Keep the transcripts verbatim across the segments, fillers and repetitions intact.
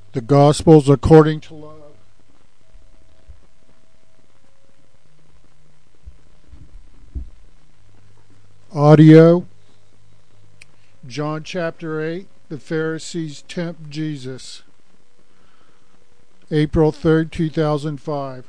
The Gospels according to love. Audio. John chapter eight. The Pharisees tempt Jesus. April third, two thousand five.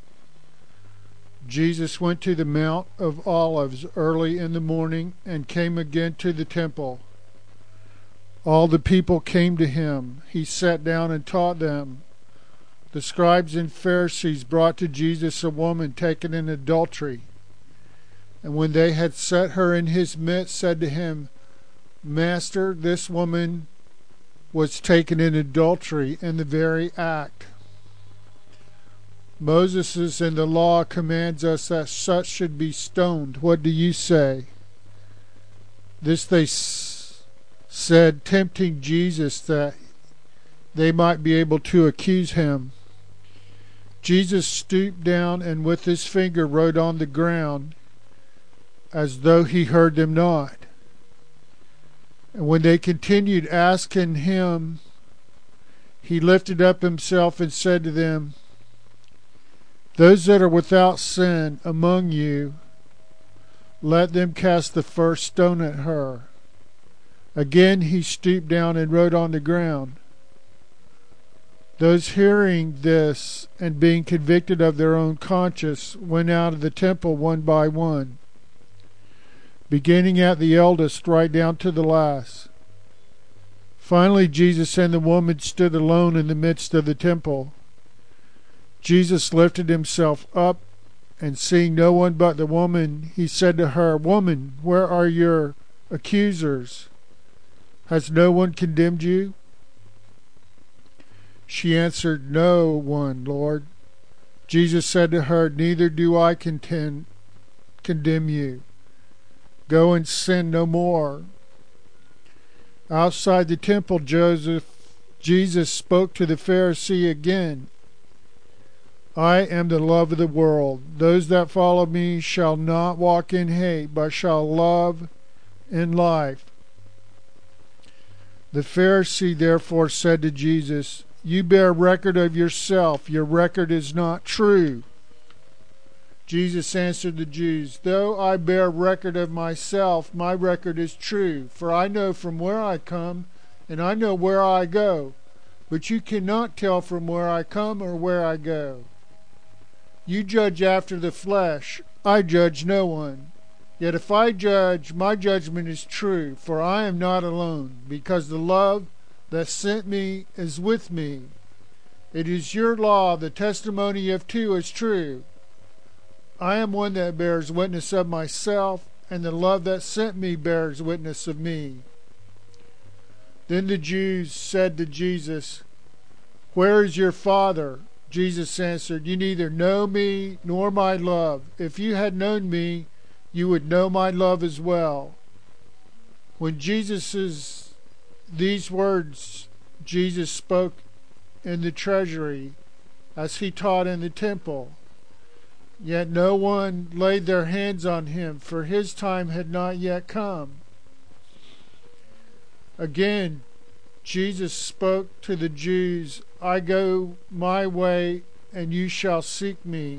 Jesus went to the Mount of Olives early in the morning and came again to the temple. All the people came to him. He sat down and taught them. The scribes and Pharisees brought to Jesus a woman taken in adultery. And when they had set her in his midst, said to him, Master, this woman was taken in adultery in the very act. Moses in the law commands us that such should be stoned. What do you say? This they s- said, tempting Jesus that they might be able to accuse him. Jesus stooped down and with his finger wrote on the ground, as though he heard them not. And when they continued asking him, he lifted up himself and said to them, Those that are without sin among you, let them cast the first stone at her. Again he stooped down and wrote on the ground. Those hearing this and being convicted of their own conscience went out of the temple one by one, beginning at the eldest right down to the last. Finally Jesus and the woman stood alone in the midst of the temple. Jesus lifted himself up, and seeing no one but the woman, he said to her, Woman, where are your accusers? Has no one condemned you? She answered, No one, Lord. Jesus said to her, Neither do I contend, condemn you. Go and sin no more. Outside the temple, Joseph, Jesus spoke to the Pharisee again. I am the love of the world. Those that follow me shall not walk in hate, but shall love in life. The Pharisee therefore said to Jesus, You bear record of yourself. Your record is not true. Jesus answered the Jews, Though I bear record of myself, my record is true. For I know from where I come, and I know where I go. But you cannot tell from where I come or where I go. You judge after the flesh. I judge no one. Yet if I judge, my judgment is true, for I am not alone, because the love that sent me is with me. It is your law, the testimony of two is true. I am one that bears witness of myself, and the love that sent me bears witness of me. Then the Jews said to Jesus, Where is your Father? Jesus answered, You neither know me nor my love. If you had known me, you would know my love as well. When Jesus' these words Jesus spoke in the treasury as he taught in the temple. Yet no one laid their hands on him, for his time had not yet come. Again, Jesus spoke to the Jews, I go my way, and you shall seek me.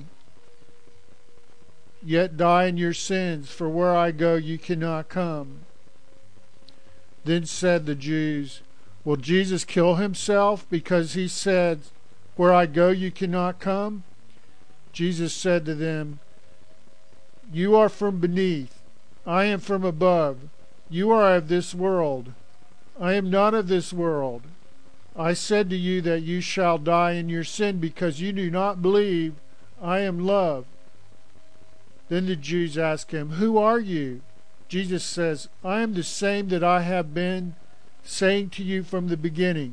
Yet die in your sins, for where I go you cannot come. Then said the Jews, Will Jesus kill himself because he said, Where I go you cannot come? Jesus said to them, You are from beneath, I am from above. You are of this world. I am not of this world. I said to you that you shall die in your sin because you do not believe I am love. Then the Jews asked him, Who are you? Jesus says, I am the same that I have been saying to you from the beginning.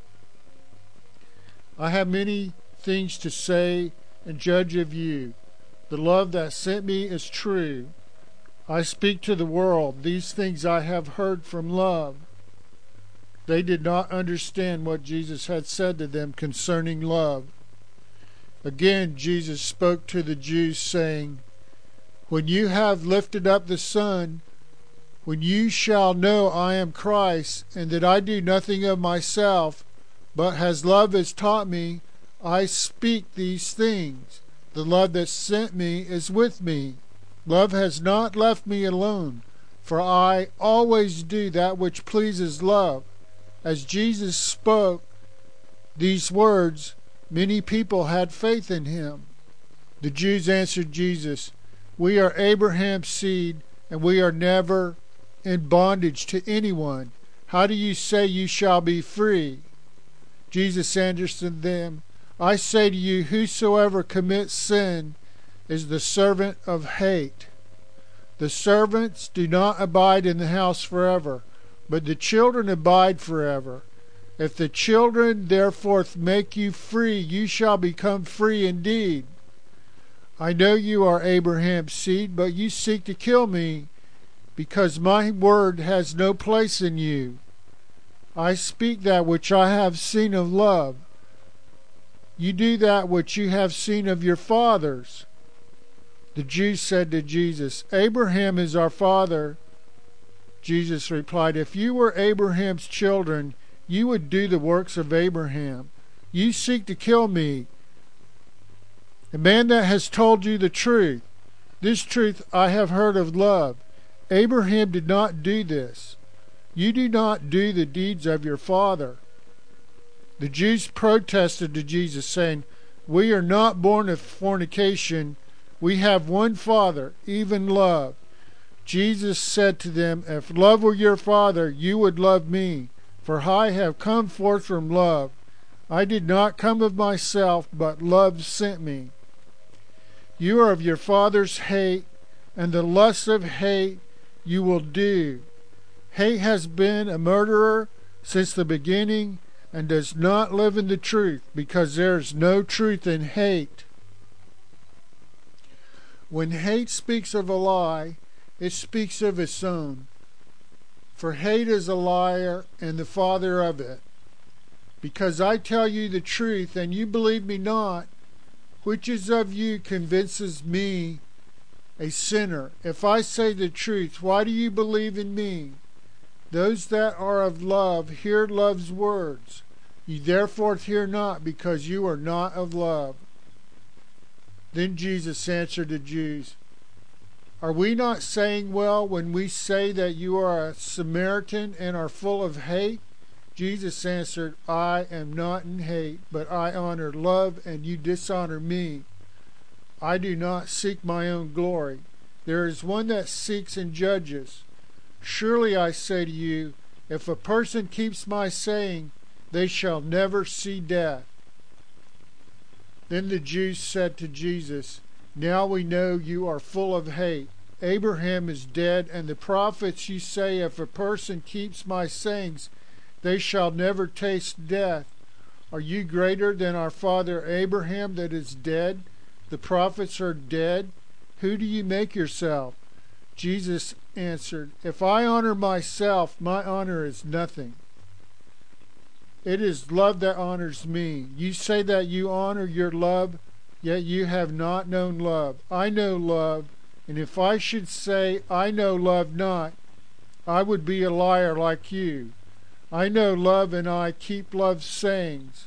I have many things to say and judge of you. The love that sent me is true. I speak to the world. These things I have heard from love. They did not understand what Jesus had said to them concerning love. Again Jesus spoke to the Jews, saying, When you have lifted up the Son, when you shall know I am Christ, and that I do nothing of myself, But as love has taught me, I speak these things. The love that sent me is with me. Love has not left me alone, for I always do that which pleases love. As Jesus spoke these words, many people had faith in him. The Jews answered Jesus, "We are Abraham's seed, and we are never in bondage to anyone. How do you say you shall be free?" Jesus answered them, "I say to you, whosoever commits sin is the servant of hate. The servants do not abide in the house forever, but the children abide forever. If the children therefore make you free, you shall become free indeed. I know you are Abraham's seed, but you seek to kill me, because my word has no place in you. I speak that which I have seen of love. You do that which you have seen of your fathers." The Jews said to Jesus, "Abraham is our father." Jesus replied, "If you were Abraham's children, you would do the works of Abraham. You seek to kill me, a man that has told you the truth. This truth I have heard of love. Abraham did not do this. You do not do the deeds of your father." The Jews protested to Jesus, saying, "We are not born of fornication. We have one Father, even love." Jesus said to them, "If love were your father, you would love me, for I have come forth from love. I did not come of myself, but love sent me. You are of your father's hate, and the lust of hate you will do. Hate has been a murderer since the beginning, and does not live in the truth, because there is no truth in hate. When hate speaks of a lie, it speaks of its own. For hate is a liar and the father of it. Because I tell you the truth, and you believe me not, which is of you convinces me, a sinner? If I say the truth, why do you believe in me? Those that are of love hear love's words. You therefore hear not, because you are not of love." Then Jesus answered the Jews, "Are we not saying well when we say that you are a Samaritan and are full of hate?" Jesus answered, "I am not in hate, but I honor love, and you dishonor me. I do not seek my own glory. There is one that seeks and judges. Surely I say to you, if a person keeps my saying, they shall never see death." Then the Jews said to Jesus, "Now we know you are full of hate. Abraham is dead, and the prophets you say, if a person keeps my sayings, they shall never taste death. Are you greater than our father Abraham that is dead? The prophets are dead. Who do you make yourself?" Jesus answered, "If I honor myself, my honor is nothing. It is love that honors me. You say that you honor your love, yet you have not known love. I know love, and if I should say I know love not, I would be a liar like you. I know love, and I keep love's sayings.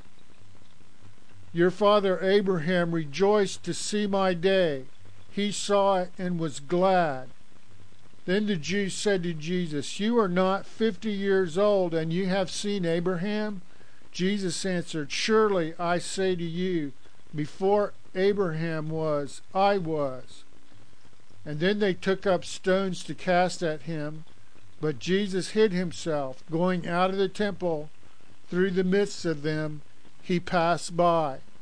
Your father Abraham rejoiced to see my day. He saw it and was glad." Then the Jews said to Jesus, "You are not fifty years old, and you have seen Abraham?" Jesus answered, "Surely I say to you, before Abraham was, I was." And then they took up stones to cast at him, but Jesus hid himself. Going out of the temple through the midst of them, he passed by.